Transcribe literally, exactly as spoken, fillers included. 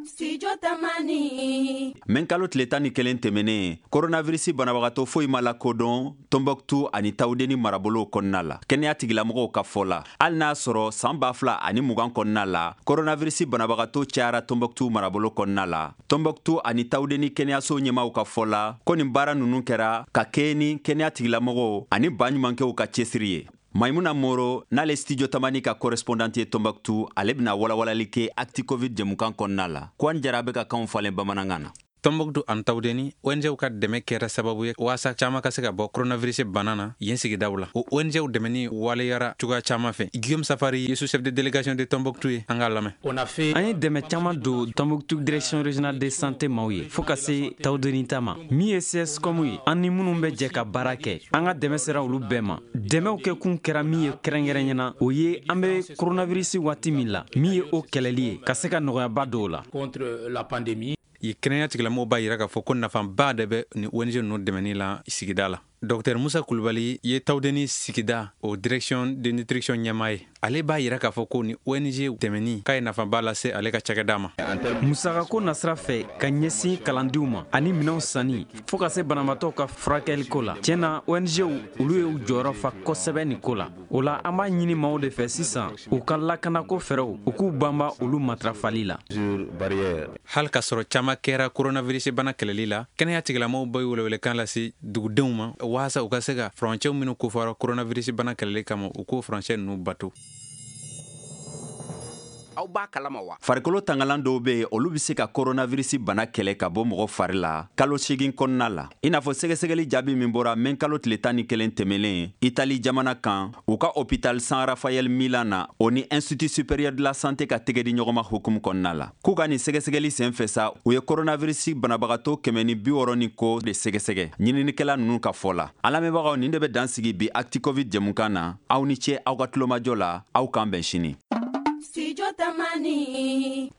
Studio Tamani. Menkalo tile tan ni kelen tɛmɛnen coronavirus banabagatɔ foyi ma lakodɔn Tombouctou ani Tawdeni marabolo kɔnɔna la. Kɛnɛya tigilamɔgɔw ka fɔ la, hali n'a sɔrɔ san ba fila ani mugan kɔnɔna la coronavirus banabagatɔ cayara Tombouctou marabolo kɔnɔna la. Tombouctou ani Tawdeni kɛnɛyaso ɲɛmaaw ka fɔ la ko nin baara ninnu kɛra ka kɛɲɛ ni kɛnɛya tigilamɔgɔw ani baɲumankɛw ka cɛsiri ye. Maïmouna Moro n'ale Studio Tamani ka correspondant ye Tombouctou, ale bɛna walawalali kɛ acti covid jɛmukan kɔnɔna la. Kwan Jara bɛ ka kanw falen bamanankan na. Tombouctou ani Tawdeni O N G ka dɛmɛ kɛra sababu ye waasa caman ka se ka bɔ coronavirus bana na yen sigidaw la. O O N G dɛmɛni waleyara cogoya caman fɛ. Guillaume Safari ye sous-chef de délégation de Tombouctou ye an k'a lamɛn. On a fait an ye dɛmɛ caman don Tombouctou direction régionale de santé maaw ye fo ka se Tawdeni ta ma. Min ye C S com ye an ni minnu bɛ jɛ ka baara kɛ an ka dɛmɛ sera olu bɛɛ ma. Dɛmɛw kɛ kun kɛra min ye kɛrɛnkɛrɛnɲɛna o ye an bɛ coronavirus waati min la min ye o kɛlɛli ye ka se ka nɔgɔyaba dɔw la. contre la pandémie. Ye kɛnɛya tigilamɔgɔw b'a yira k'a fɔ ko nafaba de bɛ ni O N G ninnu dɛmɛni la sigida la. Docteur Moussa Koulibaly ye Tawdeni sigida o direction de nutrition ɲɛmaa ye. Ale b'a yira k'a fɔ ko ni O N G dɛmɛni k'a ye nafaba lase ale ka cakɛda ma. Musakako nasira fɛ ka ɲɛsin kalandiw ma ani minɛnw sanni fo ka se banabaatɔw ka furakɛli ko la. Tiɲɛna O N G olu ye u jɔyɔrɔ fa kosɛbɛ nin ko la. O la an b'a ɲini maaw de fɛ sisan u ka lakanako fɛrɛw u k'u banba olu matarafali la. Hali ka sɔrɔ caman kɛra coronavirus bana kɛlɛli la, kɛnɛya tigilamɔgɔw bɛ welewelekan lase dugudenw ma waasa u ka se ka furancɛw minnu kofɔra coronavirus bana kɛlɛli kama u k'o furancɛ ninnu bato. Aw b'a kalama wa? Farikolo tangalan dɔw bɛ yen olu bɛ se ka coronavirus bana kɛlɛ ka bɔ mɔgɔ fari la kalo segin kɔnɔna la. I n'a fɔ sɛgɛsɛgɛli jaabi min bɔra Menkalo tile tan ni kelen tɛmɛlen Itali jamana kan u ka hôpital San Rafael Milan na o ni Institut supérieur de la santé ka tɛgɛ di ɲɔgɔn ma hukumu kɔnɔna la. K'u ka nin sɛgɛsɛgɛli sen fɛ sa u ye coronavirus banabagatɔ kɛmɛ ni bi wɔɔrɔ ni kɔ de sɛgɛsɛgɛ ɲininikɛla ninnu ka fɔ la. An lamɛnbagaw nin de bɛ dan sigi bi acti covid jɛmukan na aw ni ce aw ka tulomajɔ la aw k'an bɛn sini. Studio Tamani.